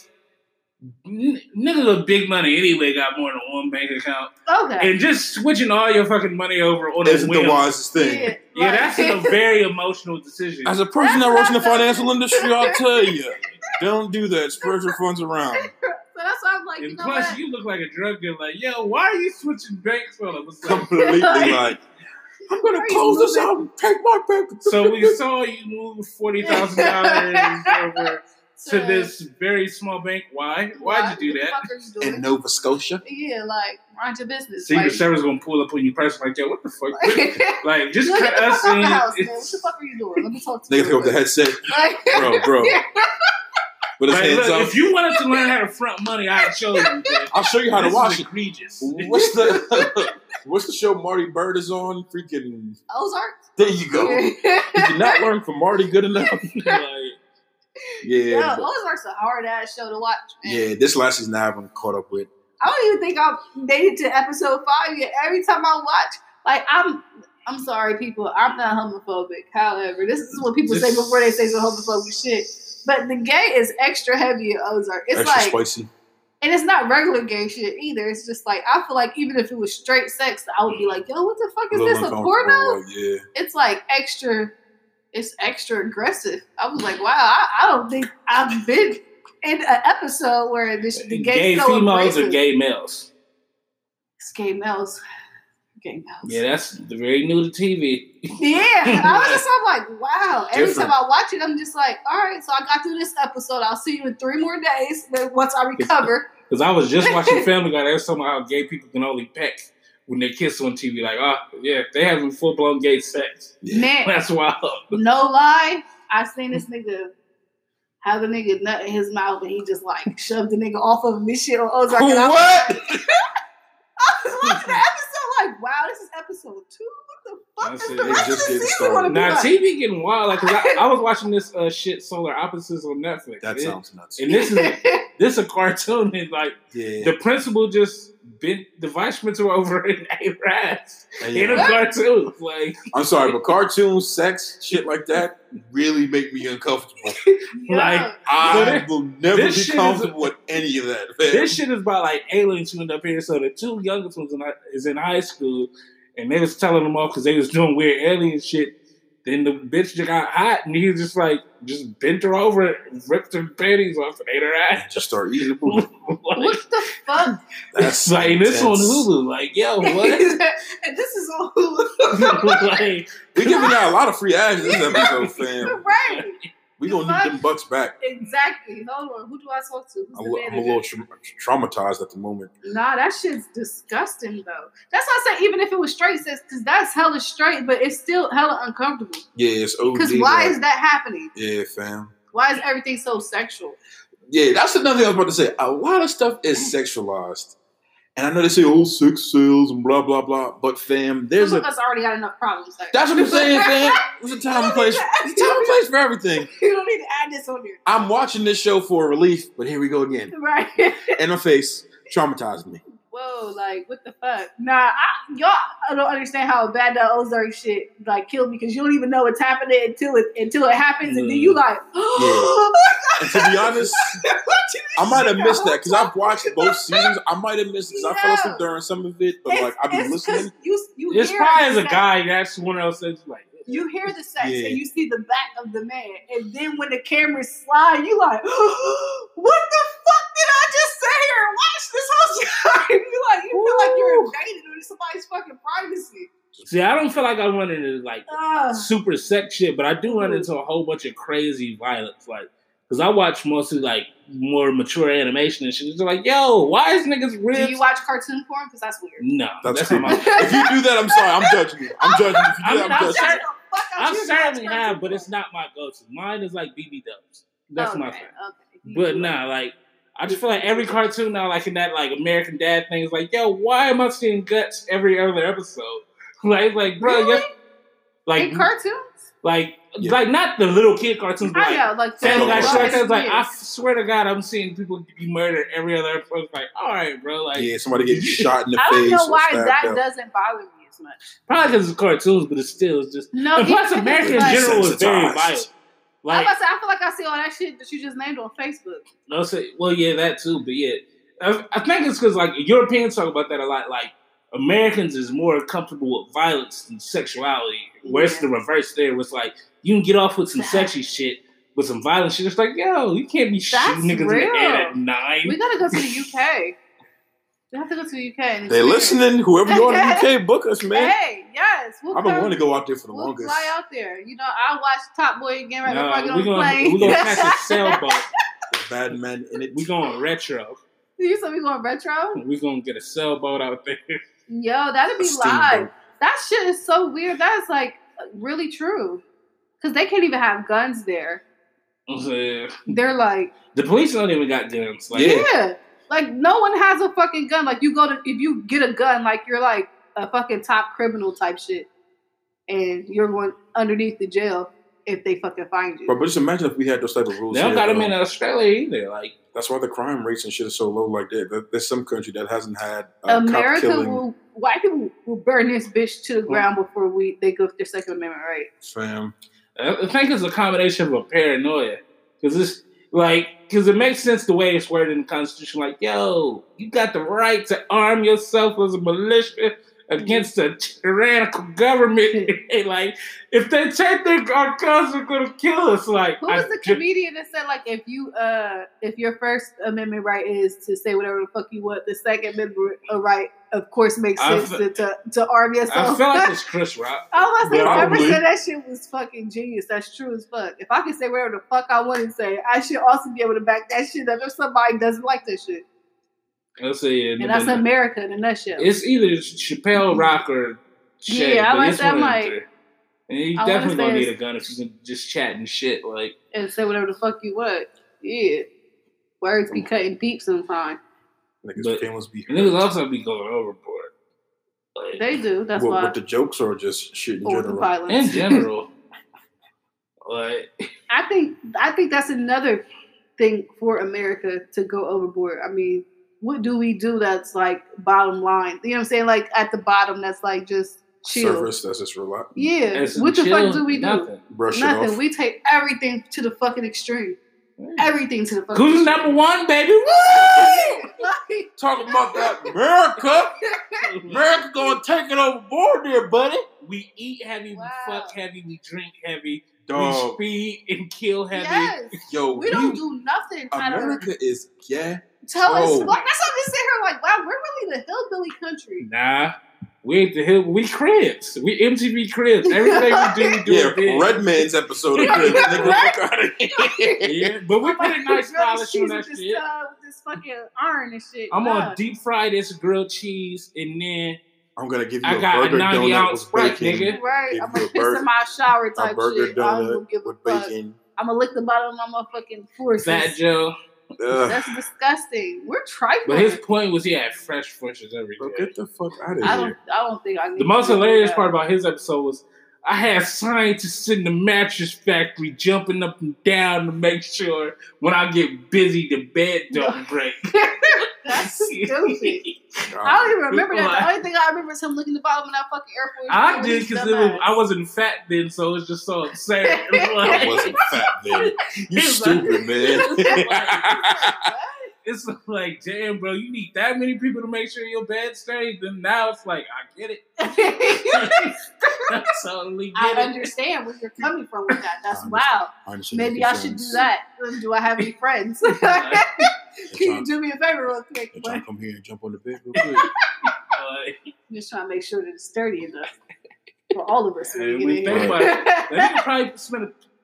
niggas with big money anyway got more than one bank account. Okay. And just switching all your fucking money over on isn't the wisest thing. Yeah, that's a very emotional decision. As a person that works in the financial industry, I'll tell you, don't do that. Spread your funds around. So that's why I'm like, and plus, you look like a drug dealer. Like, yo, why are you switching banks on us? Completely like, I'm going to close this out and take my bank. So we saw you move $40,000 over to this very small bank. Why? Why'd you do that? In Nova Scotia? Yeah, like, mind your business. Secret Service gonna pull up on you personally like, yo, what the fuck? Like, just cut us in. What the fuck are you doing? Let me talk to you. Niggas go with the headset. Bro. With his hands up. If you wanted to learn how to front money, I'd show you. I'll show you how to watch it. Egregious. What's the show Marty Bird is on? Freaking Ozark. There you go. Did you not learn from Marty good enough? Yeah, Ozark's a hard ass show to watch. Man. Yeah, this last season I haven't caught up with. I don't even think I've made it to episode 5 yet. Every time I watch, like I'm sorry, people, I'm not homophobic. However, this is what people say before they say some homophobic shit. But the gay is extra heavy in Ozark. It's extra like spicy. And it's not regular gay shit either. It's just like, I feel like even if it was straight sex, I would be like, yo, what the fuck is this, a porno? Yeah. It's like it's extra aggressive. I was like, wow, I don't think I've been in an episode where the gay so females abrasive. or gay males? It's gay males. Gay males. Yeah, that's very new to TV. Yeah. I'm like, wow. Every time I watch it, I'm just like, all right, so I got through this episode. I'll see you in 3 more days once I recover. Because I was just watching Family Guy. They were talking about how gay people can only peck when they kiss on TV. Like, yeah, they having full-blown gay sex. Man. That's wild. No lie. I seen this nigga have a nigga nut in his mouth and he just like shoved the nigga off of him and shit on Ozark. What? I was watching the episode like, wow, this is episode 2? What the fuck is the rest of the season? Now, TV getting wild. Like, 'cause I was watching this shit, Solar Opposites on Netflix. That sounds nuts. And this is a cartoon. And like, the principal just bent the vice principal over in A-Rats in a cartoon. Like, I'm sorry, but cartoons, sex, shit like that really make me uncomfortable. Like, I will never be comfortable with any of that. Man. This shit is about like aliens tuned up here. So the 2 youngest ones is in high school, and they was telling them off because they was doing weird alien shit. Then the bitch just got hot, and he just bent her over, and ripped her panties off, and ate her ass. Just start eating the booty. What the fuck? That's like this on Hulu. Like, yo, what? And this is on Hulu. Like, we giving out a lot of free ads this episode, fam. Right. We gonna need them bucks back. Exactly. Hold on. Who do I talk to? I'm a little traumatized at the moment. Nah, that shit's disgusting though. That's why I say even if it was straight sex, because that's hella straight, but it's still hella uncomfortable. Yeah, it's OD. Because why is that happening? Yeah, fam. Why is everything so sexual? Yeah, that's another thing I was about to say. A lot of stuff is sexualized. And I know they say, oh, sex sales and blah, blah, blah. But, fam, there's Some of us already got enough problems. Like that's what I'm saying, fam. There's a time and place. There's a time and place for everything. You don't need to add this on here. I'm watching this show for relief, but here we go again. Right. In my face, traumatized me. Whoa, like, what the fuck? Nah, y'all don't understand how bad that Ozark shit, like, killed me, because you don't even know what's happening until it happens, and then you like, yeah. And to be honest, I might have missed that, because I've watched both seasons. I might have missed it, because I fell asleep during some of it, but, I've been listening. It's probably as a guy, that's one of those things, like, you hear the sex, and you see the back of the man, and then when the cameras slide, you like, what the fuck did I just say here? Watch this whole time. You feel like you're invading into somebody's fucking privacy. See, I don't feel like I run into super sex shit, but I do run into a whole bunch of crazy violence, like, because I watch mostly like more mature animation and shit. It's like, yo, why is niggas ribs? Do you watch cartoon porn? Because that's weird. No, that's not my. If you do that, I'm sorry. I'm judging you. I'm judging you. If you do that, I'm judging you. I certainly have, but it's not my go-to. Mine is like BB Dubs. That's my favorite. Okay. But nah, like I just feel like every cartoon now, like in that like American Dad thing, is like, yo, why am I seeing guts every other episode? Like bro, really? Like in cartoons, like not the little kid cartoons, but like Family Guy short. Like I swear to God, I'm seeing people be murdered every other episode. It's like, all right, bro, like somebody getting shot in the face. I don't know why that doesn't bother me. Much. Probably because it's cartoons, but it's just no. And plus, America in general is very violent. Like, I feel like I see all that shit that you just named on Facebook. No, well, yeah, that too, but yeah, I think it's because like Europeans talk about that a lot. Like Americans is more comfortable with violence than sexuality, where it's the reverse. There, was like you can get off with some sexy shit, with some violent shit. It's like, yo, you can't be shooting niggas in the head at 9. We gotta go to the UK. We have to go to the UK. They listening. Whoever you are in the UK, book us, man. Hey, yes. I've been wanting to go out there for the longest. Fly out there. You know, I'll watch Top Boy again right before I get on the plane. We're going to catch a sailboat. Bad men in it. We're going retro. You said we're going retro? We're going to get a sailboat out there. Yo, that'd be live. That shit is so weird. That's like really true. Because they can't even have guns there. They're like... The police don't even got guns. Like, yeah. Like, no one has a fucking gun. Like, if you get a gun, like, you're like a fucking top criminal type shit. And you're going underneath the jail if they fucking find you. But just imagine if we had those type of rules. They don't got them in Australia either. Like, that's why the crime rates and shit is so low like that. There's some country that hasn't had white people will burn this bitch to the ground before they go for their Second Amendment right. Fam. I think it's a combination of a paranoia. Because it makes sense the way it's worded in the Constitution. Like, yo, you got the right to arm yourself as a militia against a tyrannical government. Like, if they take our guns, they're going to kill us. Like, who was the comedian that said, like, if your First Amendment right is to say whatever the fuck you want, the Second Amendment right, of course, makes sense to arm yourself. I feel like it's Chris Rock. I was like, whoever said that shit was fucking genius. That's true as fuck. If I can say whatever the fuck I want to say, I should also be able to back that shit up if somebody doesn't like that shit. I'll say and that's America in a nutshell. It's either Chappelle Rock or Shay. Yeah, I like that. And you definitely gonna need a gun if you can just chat and shit, like, and say whatever the fuck you want. Yeah, words be cutting deep sometimes. Niggas also be going overboard. Like, they do. That's why. With the jokes or just shit in general. The violence. In general. Like, I think that's another thing for America to go overboard. I mean, what do we do that's like bottom line? You know what I'm saying? Like at the bottom, that's like just chill. Surface, that's just relax. Yeah. What the fuck do we do? Brush nothing. It off. We take everything to the fucking extreme. everything to the fucking Who's number one, baby? Talking about that America gonna take it overboard there, buddy. We eat heavy, we fuck heavy, we drink heavy, Dog. we speed and kill heavy. Yes. Yo, we don't do nothing. America is tell us fuck. That's how we sit here like, wow, we're really the hillbilly country. Nah. We ain't the hill. We Cribs. We MTV Cribs. Everything we do Yeah, Redman's episode of Cribs. Yeah, but we put a nice polish on that shit. With this fucking iron and shit. I'm gonna deep fry this grilled cheese and then I'm gonna give you a burger 90 ounce Sprite, nigga. Right. I'm gonna piss in my shower type a burger shit. donut with bacon. I'm gonna lick the bottom of my motherfucking forces. Fat Joe. That's disgusting. We're trifling. But his point was he had fresh freshes every day. Bro, get the fuck out of here. I don't think I need the most hilarious part about his episode was I had scientists in the mattress factory jumping up and down to make sure when I get busy the bed don't break. That's stupid. I don't even remember that. The only thing I remember is him looking at the bottom of that fucking Air Force. I did because I wasn't fat then, so it's just so absurd. I wasn't fat then. You stupid, man. It's like, damn, bro, you need that many people to make sure your bed stays. Then now it's like, I get it. I totally get I understand where you're coming from with that. That's wild. Maybe I should do that. Do I have any friends? Can you do me a favor real quick? Y'all come here and jump on the bed real quick. Just trying to make sure that it's sturdy enough for all of us. When we think about it, then you probably spend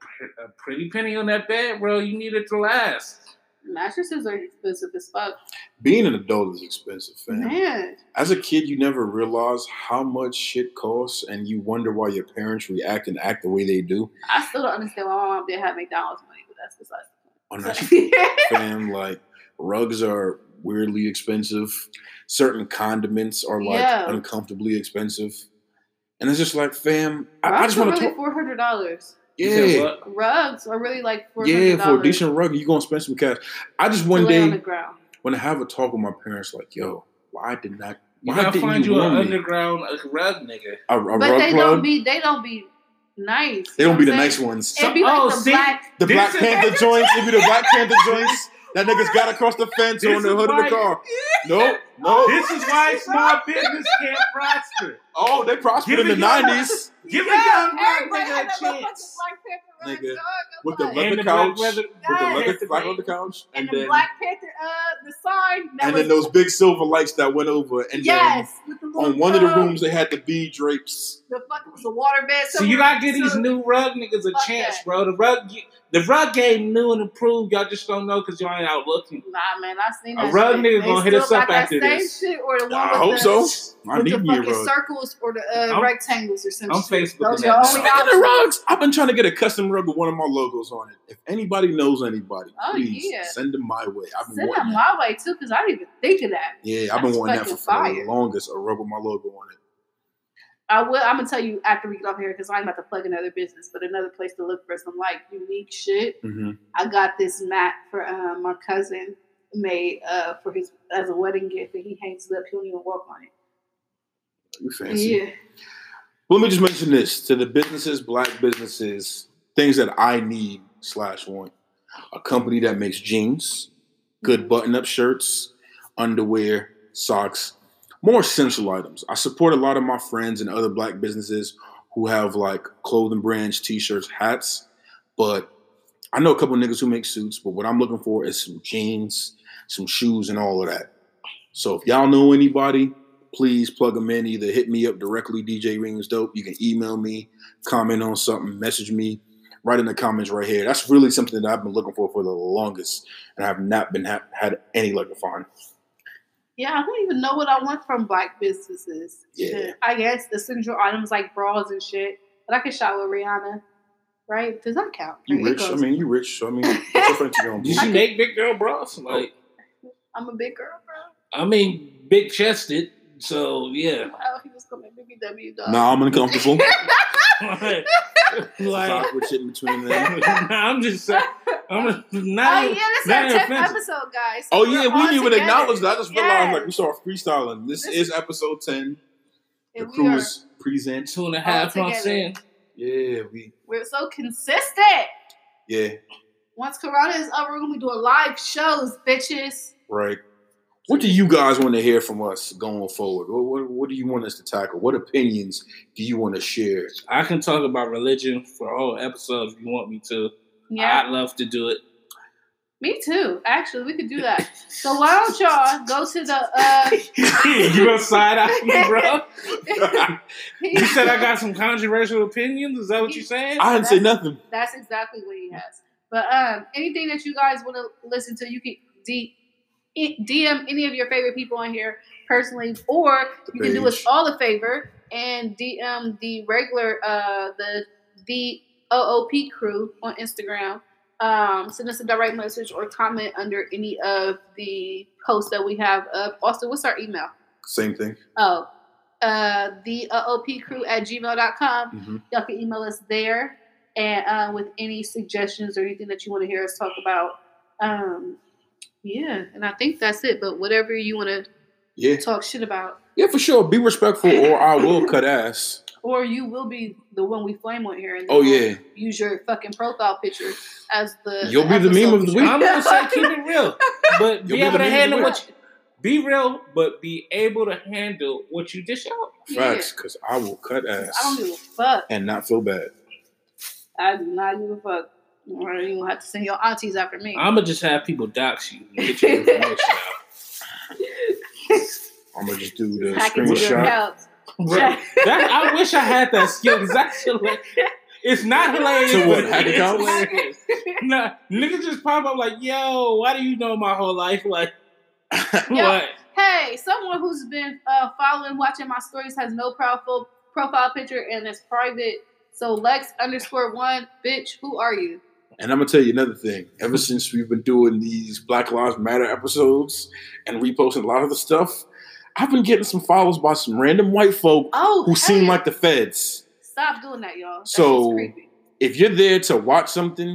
a pretty penny on that bed, bro. You need it to last. Mattresses are expensive as fuck. Being an adult is expensive, fam. Man. As a kid, you never realize how much shit costs, and you wonder why your parents react and act the way they do. I still don't understand why my mom didn't have McDonald's money, but that's besides the point. Fam, like, rugs are weirdly expensive. Certain condiments are, like, uncomfortably expensive. And it's just like, fam, I just want to talk. $400. Yeah. Rugs are really like $400. Yeah, for a decent rug, you're going to spend some cash. I just one day want to have a talk with my parents like, yo, why didn't you find you an underground rug nigga? A but rug they club? don't be nice. They don't be the nice ones. It'd be like the Black Panther joints. It'd be the Black Panther joints. That nigga's got across the fence on the hood of the car. No. This is why small business can't prosper. Oh, they prospered in the 90s. Give a young black nigga a chance. Nigga, with the leather couch, with the leather couch, and the Black Panther, the sign. And then those big silver lights that went over, and then on one of the rooms they had the bead drapes. The fuck was a water bed. So you gotta give these new rug niggas a chance, bro. The rug game new and improved. Y'all just don't know because y'all ain't out looking. Nah, man, I seen that. A rug nigga gonna hit us up after this. Shit or the one I hope so. I with need the me a fucking rug. circles or the rectangles or something. I'm Facebooking that. Speaking of rugs, I've been trying to get a custom rug with one of my logos on it. If anybody knows anybody, please send them my way. I've been send wanting them my way too, because I didn't even think of that. Yeah, I've been wanting that for the longest. A rug with my logo on it. I'm gonna tell you after we get off here because I'm about to plug another business, but another place to look for some like unique shit. Mm-hmm. I got this mat for my cousin made for his as a wedding gift, and he hangs it up. He don't even walk on it. You fancy? Yeah. Well, let me just mention this to the businesses, black businesses, things that I need / want. A company that makes jeans, good button-up shirts, underwear, socks. More essential items. I support a lot of my friends and other black businesses who have like clothing brands, t-shirts, hats. But I know a couple of niggas who make suits, but what I'm looking for is some jeans, some shoes, and all of that. So if y'all know anybody, please plug them in. Either hit me up directly, DJ Reams Dope. You can email me, comment on something, message me, write in the comments right here. That's really something that I've been looking for the longest, and I have not been had any luck to find. Yeah, I don't even know what I want from black businesses. Yeah. I guess essential items like bras and shit. But I could shop with Rihanna, right? Does that count? You rich? I mean, you rich. I mean, what's your fancy on? Did she make big girl bras? Like, I'm a big girl, bro. I mean, big chested. So yeah. Oh, he was coming BBW dog. Nah, I'm uncomfortable. like awkward shit in between them. I'm just saying. This is our 10th episode, guys. So we didn't even acknowledge that. I just realized like we started freestyling. This is episode 10. The crew is present 2.5 months in. Yeah, we're so consistent. Yeah. Once Corona is over, we're going to be doing live shows, bitches. Right. What do you guys want to hear from us going forward? What do you want us to tackle? What opinions do you want to share? I can talk about religion for a whole episode if you want me to. Yeah. I'd love to do it. Me too. Actually, we could do that. So why don't y'all go to the... You gonna side out me, bro? You said I got some controversial opinions? Is that what you're saying? I didn't say nothing. That's exactly what he has. But anything that you guys want to listen to, you can DM any of your favorite people on here personally, or you can do us all a favor and DM the regular, the OOP crew on Instagram. Send us a direct message or comment under any of the posts that we have up. Also, what's our email? Same thing. Oh, the OOPcrew@gmail.com. Mm-hmm. Y'all can email us there and with any suggestions or anything that you want to hear us talk about. Yeah, and I think that's it. But whatever you want to talk shit about. Yeah, for sure. Be respectful or I will cut ass. Or you will be the one we flame on here. And use your fucking profile picture as the... You'll be the meme of the week. I'm going to say keep it real. But be able to handle what you... Be real, but be able to handle what you dish out. Facts, because I will cut ass. I don't give a fuck. And not feel bad. I do not give a fuck. Or you gonna have to send your aunties after me. I'm gonna just have people dox you and get your information out. I'm gonna just do the screenshot. I wish I had that skill because that's hilarious. It's not hilarious. So what? Hack accounts? Nah, niggas just pop up like, "Yo, why do you know my whole life?" Like, what? Hey, someone who's been following, watching my stories has no profile picture and it's private. So Lex_1, bitch, who are you? And I'm going to tell you another thing. Ever since we've been doing these Black Lives Matter episodes and reposting a lot of the stuff, I've been getting some follows by some random white folk who seem like the feds. Stop doing that, y'all. That's so if you're there to watch something,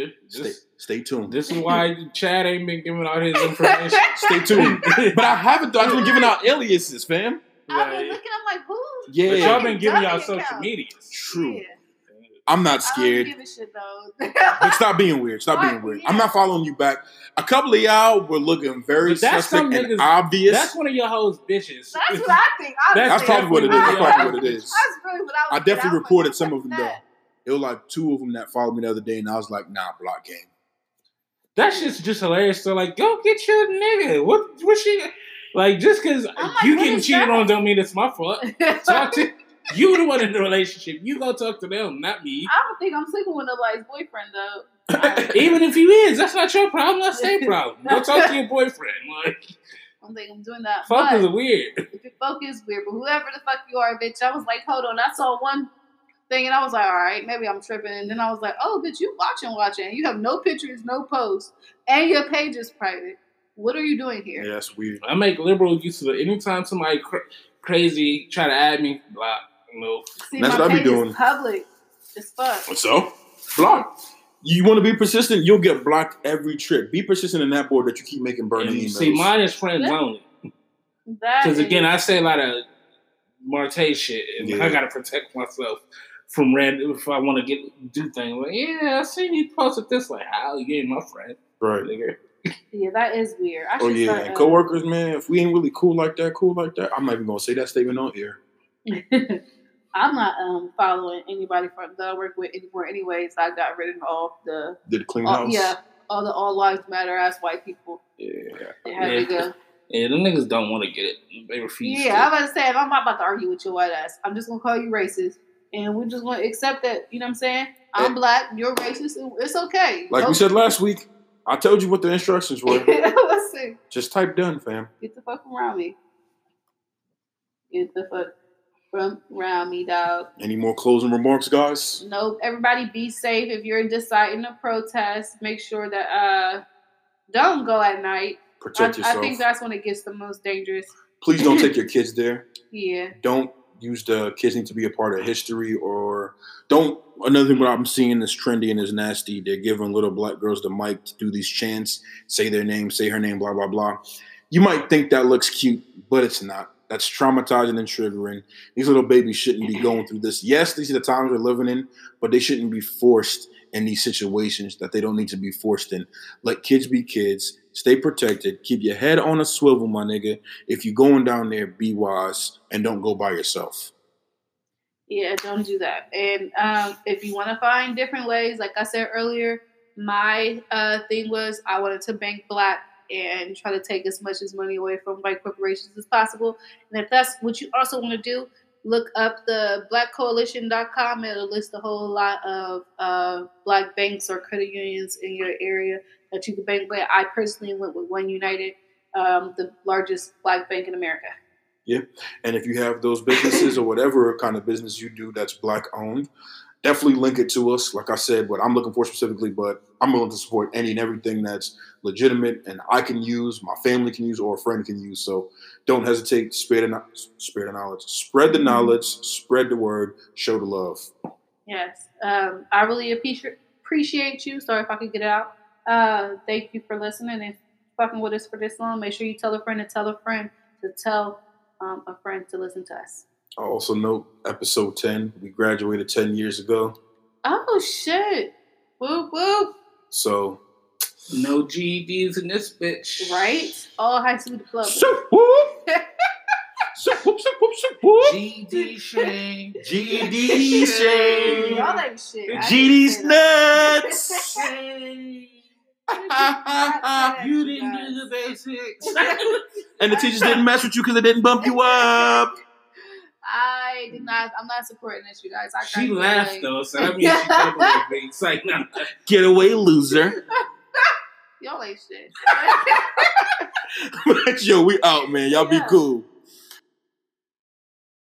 stay tuned. This is why Chad ain't been giving out his information. Stay tuned. But I haven't been giving out aliases, fam. I've been looking, I'm like, who? Yeah. But y'all been giving y'all social media. True. Yeah. I'm not scared. I don't give a shit, though. But stop being weird. Stop being weird. Yeah. I'm not following you back. A couple of y'all were looking very suspect and obvious. That's one of your hoes' bitches. That's what I think. That's probably what it is. That's probably what it is. That's really what I definitely reported some of them, though. It was like 2 of them that followed me the other day, and I was like, nah, block game. That shit's just hilarious. So, like, go get your nigga. What she... Like, just because you getting cheated on don't mean it's my fault. Talk to... You the one in the relationship. You go talk to them, not me. I don't think I'm sleeping with nobody's boyfriend, though. Even if you is, that's not your problem. That's their problem. Go talk to your boyfriend. Like, I don't think I'm doing that. Fuck is weird. If your fuck is weird, but whoever the fuck you are, bitch, I was like, hold on. I saw one thing, and I was like, all right, maybe I'm tripping. And then I was like, oh, bitch, you watching. You have no pictures, no posts, and your page is private. What are you doing here? Yeah, that's weird. I make liberal use of it. Anytime somebody crazy try to add me, block. No. See, that's what I be doing. Public as fuck. So, block. You want to be persistent, you'll get blocked every trip. Be persistent in that board that you keep making burning emails. See, mine is friends only. Because again, I say a lot of Marte shit, and I gotta protect myself from random if I want to do things. Like, yeah, I seen you posted this. Like, how you ain't my friend, right? Nigga. Yeah, that is weird. And coworkers, man, if we ain't really cool like that, I'm not even gonna say that statement on here. I'm not following anybody that I work with anymore anyways. I got rid of all the... Did clean house? Yeah. All the all lives matter ass white people. Yeah. They had to go. Yeah, them niggas don't want to get it. They refuse to. I'm about to say, if I'm not about to argue with your white ass, I'm just going to call you racist. And we're just going to accept that, you know what I'm saying? I'm black, you're racist, it's okay. Like we said last week, I told you what the instructions were. Let's see. Just type done, fam. Get the fuck around me. Get the fuck from around me, dog. Any more closing remarks, guys? Nope. Everybody be safe. If you're deciding to protest, make sure that don't go at night. Protect yourself. I think that's when it gets the most dangerous. Please don't take your kids there. Yeah. Don't use the kids need to be a part of history or don't. Another thing what I'm seeing is trendy and is nasty. They're giving little black girls the mic to do these chants, say their name, say her name, blah, blah, blah. You might think that looks cute, but it's not. That's traumatizing and triggering. These little babies shouldn't be going through this. Yes, these are the times we're living in, but they shouldn't be forced in these situations that they don't need to be forced in. Let kids be kids. Stay protected. Keep your head on a swivel, my nigga. If you're going down there, be wise and don't go by yourself. Yeah, don't do that. And if you want to find different ways, like I said earlier, my thing was I wanted to bank black and try to take as much as money away from white corporations as possible. And if that's what you also want to do, look up the blackcoalition.com. It'll list a whole lot of black banks or credit unions in your area that you can bank with. I personally went with One United, the largest black bank in America. Yeah. And if you have those businesses or whatever kind of business you do that's black owned, definitely link it to us. Like I said, what I'm looking for specifically, but I'm willing to support any and everything that's legitimate and I can use, my family can use, or a friend can use. So don't hesitate. Spread the knowledge. Spread the knowledge. Spread the word. Show the love. Yes. I really appreciate you. Sorry if I could get it out. Thank you for listening and fucking with us for this long. Make sure you tell a friend to tell a friend to tell a friend to listen to us. I also note episode 10. We graduated 10 years ago. Oh, shit. Whoop, whoop. So. No GEDs in this bitch. Right? All high school diplomas. GED shame. GED shame. Y'all ain't shit. GED's nuts. You didn't do the basics. And the teachers didn't mess with you because they didn't bump you up. I did not. I'm not supporting this, you guys. She laughed though, so that means she talking with me. It's like, no. Get away, loser. Y'all ain't shit. Yo, we out, man. Y'all be cool.